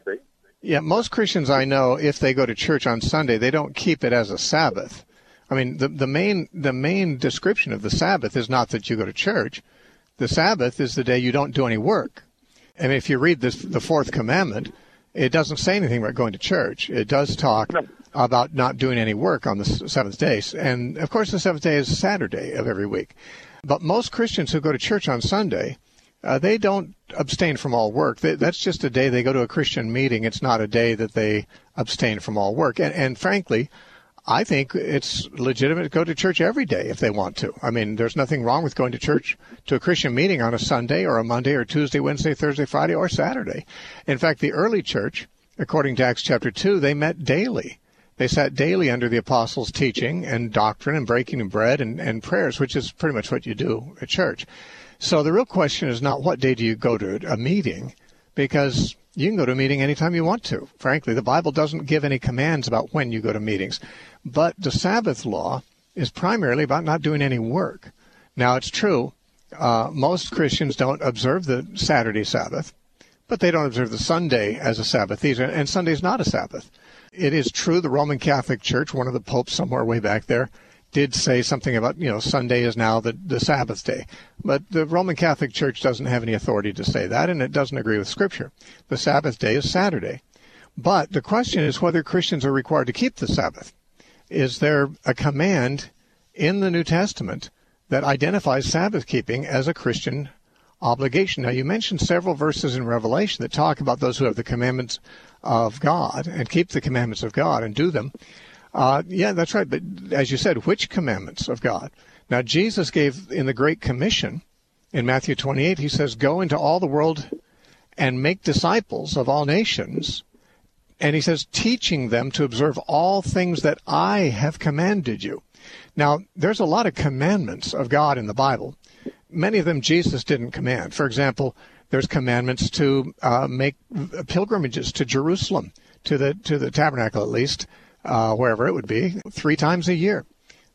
yeah, most Christians I know, if they go to church on Sunday, they don't keep it as a Sabbath. I mean, the the main the main description of the Sabbath is not that you go to church. The Sabbath is the day you don't do any work. And if you read this, the fourth commandment, it doesn't say anything about going to church. It does talk about not doing any work on the seventh day. And of course, the seventh day is Saturday of every week. But most Christians who go to church on Sunday, Uh, they don't abstain from all work. They, that's just a day they go to a Christian meeting. It's not a day that they abstain from all work. And, and frankly, I think it's legitimate to go to church every day if they want to. I mean, there's nothing wrong with going to church, to a Christian meeting on a Sunday or a Monday or Tuesday, Wednesday, Thursday, Friday, or Saturday. In fact, the early church, according to Acts chapter two, they met daily. They sat daily under the apostles' teaching and doctrine and breaking of bread and, and prayers, which is pretty much what you do at church. So the real question is not what day do you go to a meeting, because you can go to a meeting anytime you want to. Frankly, the Bible doesn't give any commands about when you go to meetings. But the Sabbath law is primarily about not doing any work. Now, it's true, uh, most Christians don't observe the Saturday Sabbath, but they don't observe the Sunday as a Sabbath either, and Sunday's not a Sabbath. It is true the Roman Catholic Church, one of the popes somewhere way back there, did say something about, you know, Sunday is now the, the Sabbath day. But the Roman Catholic Church doesn't have any authority to say that, and it doesn't agree with Scripture. The Sabbath day is Saturday. But the question is whether Christians are required to keep the Sabbath. Is there a command in the New Testament that identifies Sabbath keeping as a Christian obligation? Now, you mentioned several verses in Revelation that talk about those who have the commandments of God and keep the commandments of God and do them. Uh, yeah, that's right. But as you said, which commandments of God? Now, Jesus gave in the Great Commission in Matthew twenty-eight, he says, go into all the world and make disciples of all nations. And he says, teaching them to observe all things that I have commanded you. Now, there's a lot of commandments of God in the Bible. Many of them Jesus didn't command. For example, there's commandments to uh, make pilgrimages to Jerusalem, to the to the tabernacle at least, uh, wherever it would be, three times a year.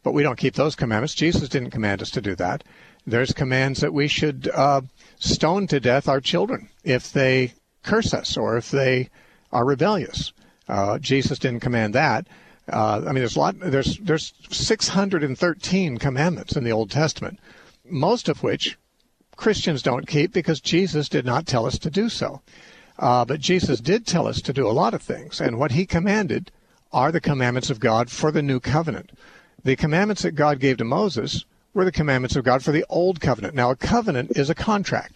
but we don't keep those commandments. Jesus didn't command us to do that. There's commands that we should uh, stone to death our children if they curse us or if they are rebellious. Uh, Jesus didn't command that. Uh, I mean, there's a lot. There's there's six hundred thirteen commandments in the Old Testament, most of which Christians don't keep because Jesus did not tell us to do so. Uh, but Jesus did tell us to do a lot of things, and what he commanded are the commandments of God for the new covenant. The commandments that God gave to Moses were the commandments of God for the old covenant. Now, a covenant is a contract,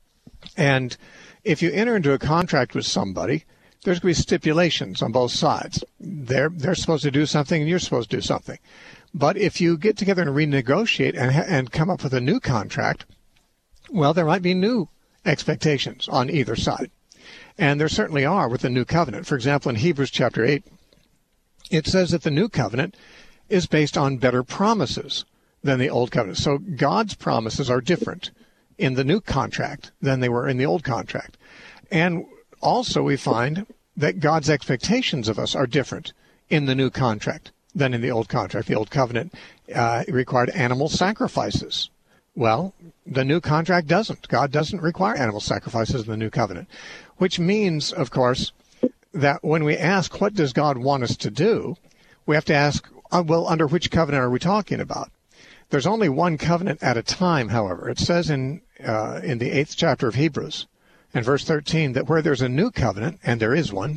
and if you enter into a contract with somebody, there's going to be stipulations on both sides. They're they're supposed to do something, and you're supposed to do something. But if you get together and renegotiate and and come up with a new contract, well, there might be new expectations on either side. And there certainly are with the new covenant. For example, in Hebrews chapter eight, it says that the new covenant is based on better promises than the old covenant. So God's promises are different in the new contract than they were in the old contract. And also we find that God's expectations of us are different in the new contract than in the old contract. The old covenant uh, required animal sacrifices. Well, the new contract doesn't. God doesn't require animal sacrifices in the new covenant, which means, of course, that when we ask, what does God want us to do, we have to ask, uh, well, under which covenant are we talking about? There's only one covenant at a time, however. It says in uh, in the eighth chapter of Hebrews, in verse thirteen, that where there's a new covenant, and there is one,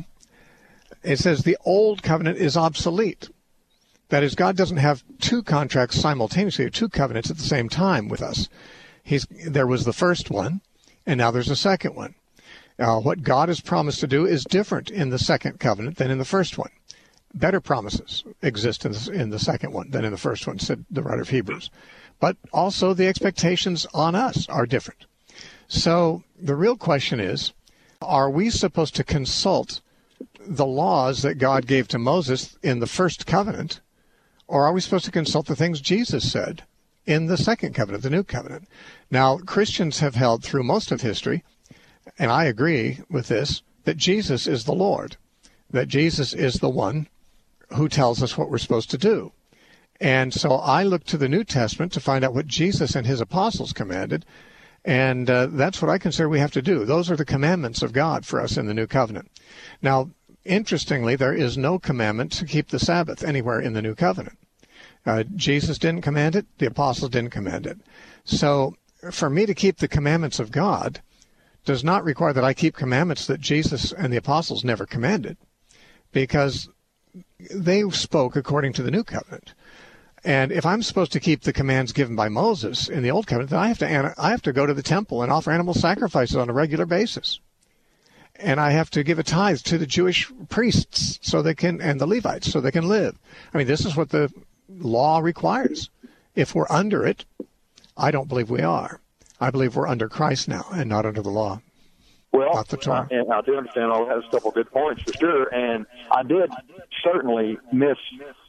it says the old covenant is obsolete. That is, God doesn't have two contracts simultaneously, or two covenants at the same time with us. He's, there was the first one, and now there's a second one. Uh, what God has promised to do is different in the second covenant than in the first one. Better promises exist in the, in the second one than in the first one, said the writer of Hebrews. But also the expectations on us are different. So the real question is, are we supposed to consult the laws that God gave to Moses in the first covenant, or are we supposed to consult the things Jesus said in the second covenant, the new covenant? Now, Christians have held through most of history, and I agree with this, that Jesus is the Lord, that Jesus is the one who tells us what we're supposed to do. And so I look to the New Testament to find out what Jesus and his apostles commanded, and uh, that's what I consider we have to do. Those are the commandments of God for us in the new covenant. Now, interestingly, there is no commandment to keep the Sabbath anywhere in the new covenant. Uh, Jesus didn't command it. The apostles didn't command it. So for me to keep the commandments of God does not require that I keep commandments that Jesus and the apostles never commanded, because they spoke according to the new covenant. And if I'm supposed to keep the commands given by Moses in the old covenant, then I have to I have to go to the temple and offer animal sacrifices on a regular basis. And I have to give a tithe to the Jewish priests so they can, and the Levites, so they can live. I mean, this is what the law requires. If we're under it, I don't believe we are. I believe we're under Christ now and not under the law. Well, not the Torah. Uh, and I do understand all that. Has a couple of good points for sure. And I did certainly miss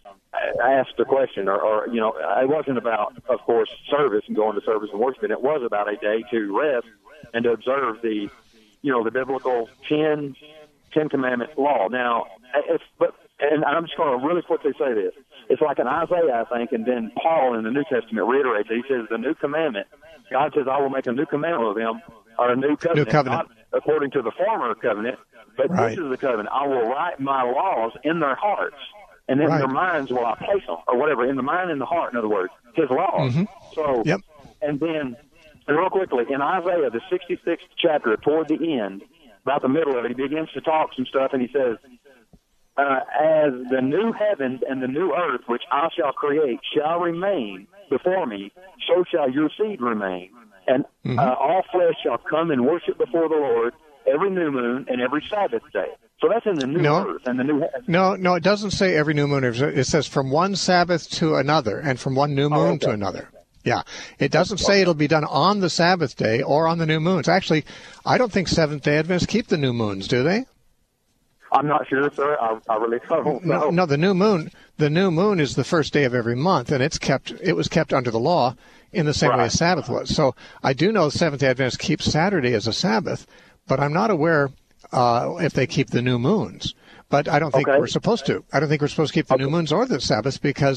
ask the question, or, or you know, it wasn't about, of course, service and going to service and worship. It was about a day to rest and to observe the, you know, the biblical ten, ten commandment law. Now, it's, but, and I'm just going to really quickly say this. It's like in Isaiah, I think, and then Paul in the New Testament reiterates it. He says the new commandment, God says, I will make a new commandment with them, or a new covenant, new covenant. not according to the former covenant, but right. This is the covenant. I will write my laws in their hearts, and in right. their minds will I place them, or whatever, in the mind and the heart, in other words, his laws. Mm-hmm. So, yep. And then, and real quickly, in Isaiah, the sixty-sixth chapter, toward the end, about the middle of it, he begins to talk some stuff, and he says, Uh, as the new heavens and the new earth which I shall create shall remain before me, so shall your seed remain. And mm-hmm. uh, all flesh shall come and worship before the Lord every new moon and every Sabbath day. So that's in the new no. earth and the new heavens. No, no, it doesn't say every new moon. It says from one Sabbath to another and from one new moon oh, okay. to another. Yeah. It doesn't say it'll be done on the Sabbath day or on the new moons. Actually, I don't think Seventh-day Adventists keep the new moons, do they? I'm not sure, sir. I, I really don't know. No, no, the new moon, the new moon is the first day of every month, and it's kept. It was kept under the law in the same right. way as Sabbath was. So I do know Seventh-day Adventists keep Saturday as a Sabbath, but I'm not aware uh, if they keep the new moons. But I don't think okay. we're supposed to. I don't think we're supposed to keep the okay. new moons or the Sabbath because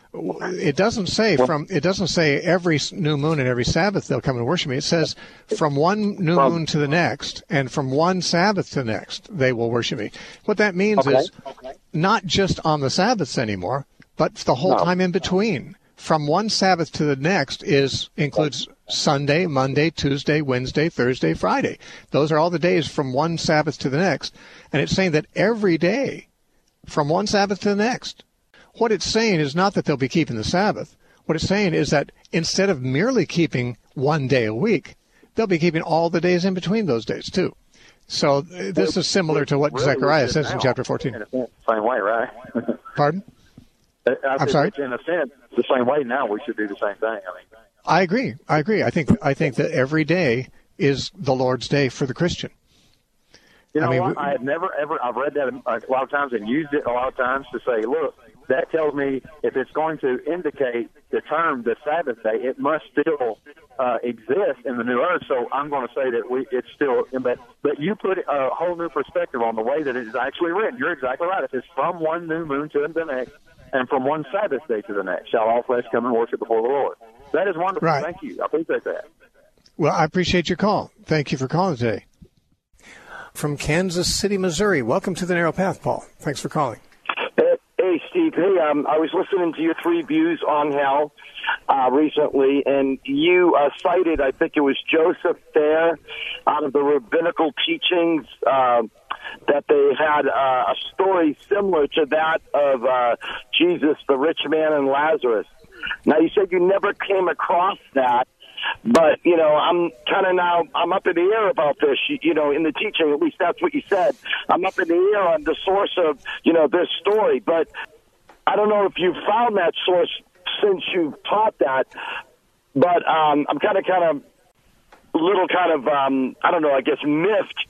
It doesn't say from. It doesn't say every new moon and every Sabbath they'll come and worship me. It says from one new moon to the next, and from one Sabbath to the next they will worship me. What that means okay. is not just on the Sabbaths anymore, but the whole no. time in between. From one Sabbath to the next is includes Sunday, Monday, Tuesday, Wednesday, Thursday, Friday. Those are all the days from one Sabbath to the next, and it's saying that every day from one Sabbath to the next. What it's saying is not that they'll be keeping the Sabbath. What it's saying is that instead of merely keeping one day a week, they'll be keeping all the days in between those days, too. So uh, this is similar to what really Zechariah says now, in chapter fourteen. In a sense, same way, right? Pardon? I I'm sorry? In a sense, the same way now we should do the same thing. I mean, I agree. I agree. I think I think that every day is the Lord's day for the Christian. You know I mean, what? I have never, ever, I've read that a lot of times and used it a lot of times to say, look, that tells me if it's going to indicate the term, the Sabbath day, it must still uh, exist in the new earth. So I'm going to say that we, it's still, but, but you put a whole new perspective on the way that it is actually written. You're exactly right. If it's from one new moon to the next and from one Sabbath day to the next, shall all flesh come and worship before the Lord. That is wonderful. Right. Thank you. I appreciate that. Well, I appreciate your call. Thank you for calling today. From Kansas City, Missouri. Welcome to the Narrow Path, Paul. Thanks for calling. Hey, Steve. Hey, um, I was listening to your three views on hell uh, recently, and you uh, cited, I think it was Joseph Fair, out of the rabbinical teachings, uh, that they had uh, a story similar to that of uh, Jesus, the rich man, and Lazarus. Now, you said you never came across that. But, you know, I'm kind of now, I'm up in the air about this, you, you know, in the teaching, at least that's what you said. I'm up in the air on the source of, you know, this story. But I don't know if you've found that source since you've taught that. But um, I'm kind of, kind of, a little kind of, um, I don't know, I guess miffed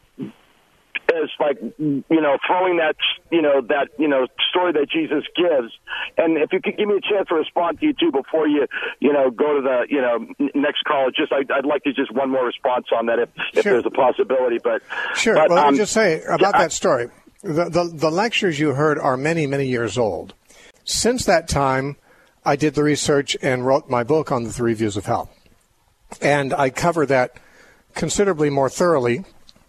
as like, you know, throwing that, you know, that, you know, story that Jesus gives. And if you could give me a chance to respond to you too before you, you know, go to the, you know, next call, just, I'd, I'd like to just one more response on that if, if Sure. there's a possibility. But Sure. But, well, let um, me just say about I, that story. The, the, the lectures you heard are many, many years old. Since that time, I did the research and wrote my book on the three views of hell. And I cover that considerably more thoroughly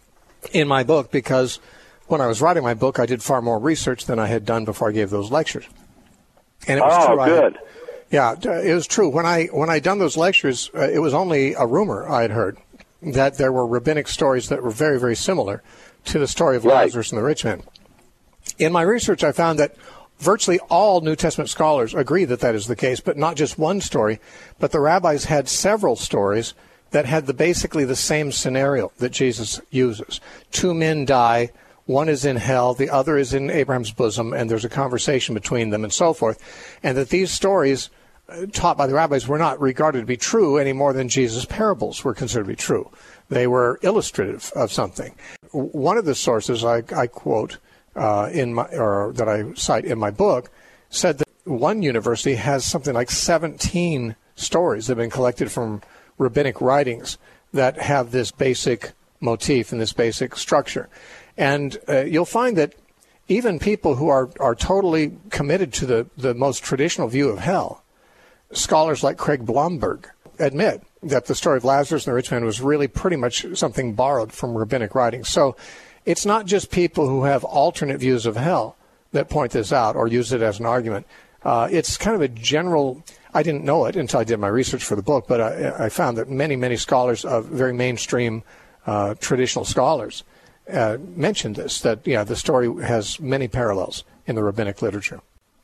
in my book because when I was writing my book, I did far more research than I had done before I gave those lectures. And it was oh, true. good. I, yeah, it was true. When I when I done those lectures, uh, it was only a rumor I had heard that there were rabbinic stories that were very, very similar to the story of right. Lazarus and the rich man. In my research, I found that virtually all New Testament scholars agree that that is the case, but not just one story, but the rabbis had several stories that had the basically the same scenario that Jesus uses. Two men die, one is in hell, the other is in Abraham's bosom, and there's a conversation between them and so forth. And that these stories uh, taught by the rabbis were not regarded to be true any more than Jesus' parables were considered to be true. They were illustrative of something. One of the sources I, I quote uh, in my, or that I cite in my book said that one university has something like seventeen stories that have been collected from rabbinic writings that have this basic motif and this basic structure. And uh, you'll find that even people who are, are totally committed to the, the most traditional view of hell, scholars like Craig Blomberg, admit that the story of Lazarus and the rich man was really pretty much something borrowed from rabbinic writings. So it's not just people who have alternate views of hell that point this out or use it as an argument. Uh, it's kind of a general... I didn't know it until I did my research for the book, but I, I found that many, many scholars of very mainstream uh, traditional scholars uh, mentioned this, that yeah, the story has many parallels in the rabbinic literature.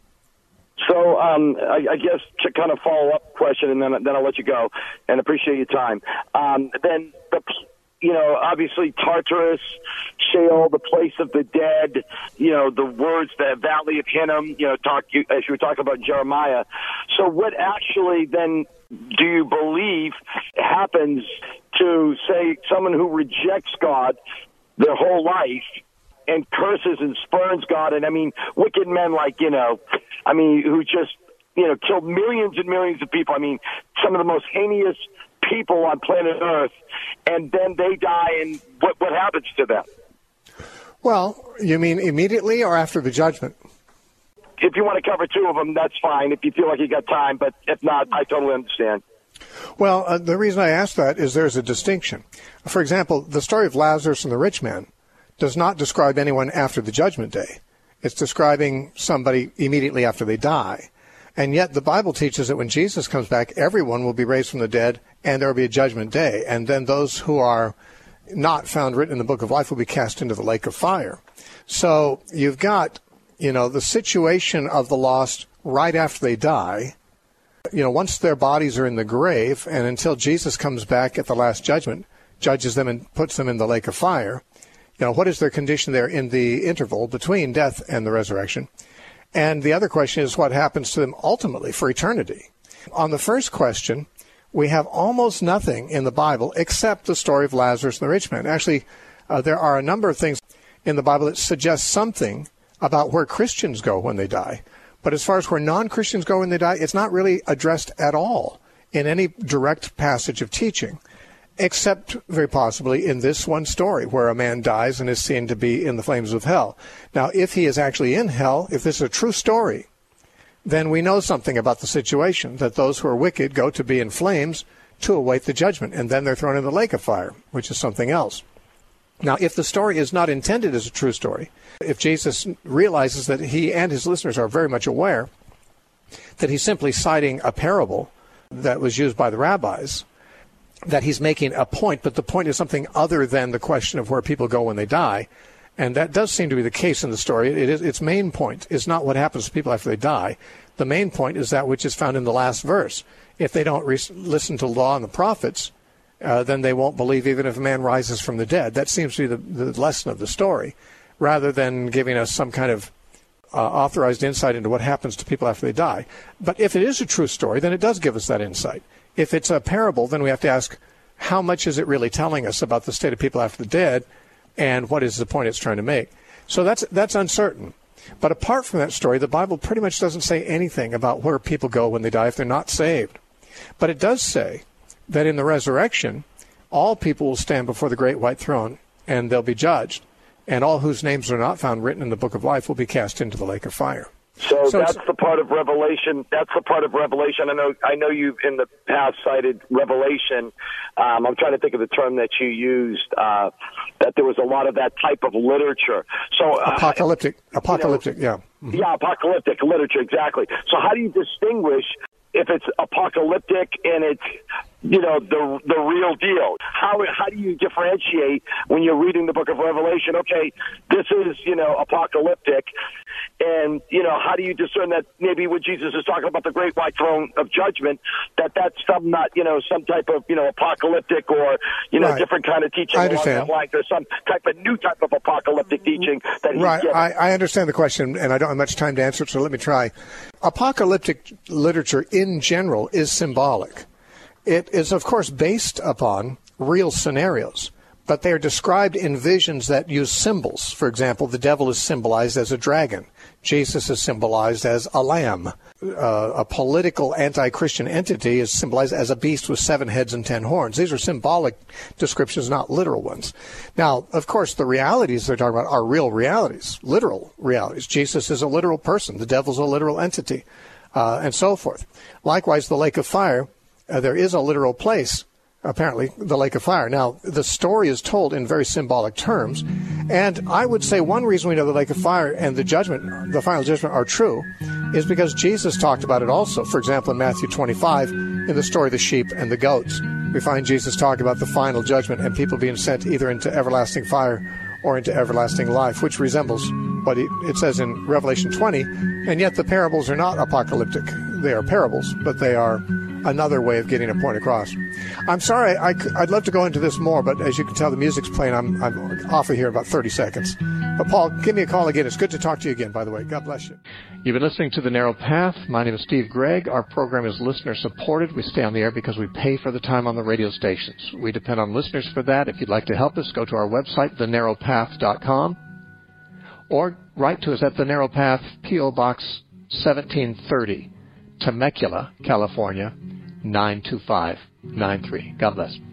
So um, I, I guess to kind of follow up question, and then then I'll let you go, and appreciate your time. Um, then the you know obviously Tartarus, Sheol, the place of the dead. You know the words, the Valley of Hinnom. You know, talk you, as you were talking about Jeremiah. So what actually then do you believe happens to say someone who rejects God their whole life and curses and spurns God? And I mean, wicked men like, you know, I mean, who just, you know, killed millions and millions of people. I mean, some of the most heinous people on planet Earth. And then they die, and what, what happens to them? Well, you mean immediately or after the judgment? if you want to cover two of them, that's fine. If you feel like you got time, but if not, I totally understand. Well, uh, the reason I ask that is there's a distinction. For example, the story of Lazarus and the rich man does not describe anyone after the judgment day. It's describing somebody immediately after they die. And yet the Bible teaches that when Jesus comes back, everyone will be raised from the dead, and there will be a judgment day. And then those who are not found written in the book of life will be cast into the lake of fire. So you've got, you know, the situation of the lost right after they die. You know, once their bodies are in the grave, and until Jesus comes back at the last judgment, judges them and puts them in the lake of fire, you know, what is their condition there in the interval between death and the resurrection? And the other question is what happens to them ultimately for eternity. On the first question, we have almost nothing in the Bible except the story of Lazarus and the rich man. Actually, uh, there are a number of things in the Bible that suggest something about where Christians go when they die. But as far as where non-Christians go when they die, it's not really addressed at all in any direct passage of teaching, except very possibly in this one story where a man dies and is seen to be in the flames of hell. Now, if he is actually in hell, if this is a true story, then we know something about the situation, that those who are wicked go to be in flames to await the judgment, and then they're thrown in the lake of fire, which is something else. Now, if the story is not intended as a true story, if Jesus realizes that he and his listeners are very much aware that he's simply citing a parable that was used by the rabbis, that he's making a point, but the point is something other than the question of where people go when they die, and that does seem to be the case in the story. It is, its main point is not what happens to people after they die. The main point is that which is found in the last verse. If they don't re- listen to the law and the prophets, uh, then they won't believe even if a man rises from the dead. That seems to be the, the lesson of the story, rather than giving us some kind of uh, authorized insight into what happens to people after they die. But if it is a true story, then it does give us that insight. If it's a parable, then we have to ask, how much is it really telling us about the state of people after the dead, and what is the point it's trying to make? So that's that's uncertain. But apart from that story, the Bible pretty much doesn't say anything about where people go when they die if they're not saved. But it does say that in the resurrection, all people will stand before the great white throne, and they'll be judged. And all whose names are not found written in the book of life will be cast into the lake of fire. So, so that's the part of Revelation. That's the part of Revelation. I know. I know you've in the past cited Revelation. Um, I'm trying to think of the term that you used. Uh, that there was a lot of that type of literature. So uh, apocalyptic. Apocalyptic. You know, yeah. Mm-hmm. Yeah, apocalyptic literature. Exactly. So how do you distinguish if it's apocalyptic and it's, you know, the the real deal? How how do you differentiate when you're reading the book of Revelation? Okay, this is, you know, apocalyptic, and, you know, how do you discern that maybe when Jesus is talking about the great white throne of judgment, that that's some not, you know, some type of, you know, apocalyptic or, you know, right. different kind of teaching I along understand. that line. There's some type of new type of apocalyptic teaching that he's Right. giving. I, I understand the question, and I don't have much time to answer it, so let me try. Apocalyptic literature in general is symbolic. It is, of course, based upon real scenarios, but they are described in visions that use symbols. For example, the devil is symbolized as a dragon. Jesus is symbolized as a lamb. Uh, a political anti-Christian entity is symbolized as a beast with seven heads and ten horns. These are symbolic descriptions, not literal ones. Now, of course, the realities they're talking about are real realities, literal realities. Jesus is a literal person. The devil's a literal entity, uh, and so forth. Likewise, the lake of fire, uh, there is a literal place, apparently, the lake of fire. Now, the story is told in very symbolic terms, and I would say one reason we know the lake of fire and the judgment, the final judgment, are true is because Jesus talked about it also. For example, in Matthew twenty-five, in the story of the sheep and the goats, we find Jesus talk about the final judgment and people being sent either into everlasting fire or into everlasting life, which resembles what it says in Revelation twenty, and yet the parables are not apocalyptic. They are parables, but they are another way of getting a point across. I'm sorry, I, I'd love to go into this more, but as you can tell, the music's playing. I'm, I'm off of here in about thirty seconds. But Paul, give me a call again. It's good to talk to you again, by the way. God bless you. You've been listening to The Narrow Path. My name is Steve Gregg. Our program is listener-supported. We stay on the air because we pay for the time on the radio stations. We depend on listeners for that. If you'd like to help us, go to our website, the narrow path dot com, or write to us at The Narrow Path, P O. Box seventeen thirty, Temecula, California, nine two five nine three. God bless.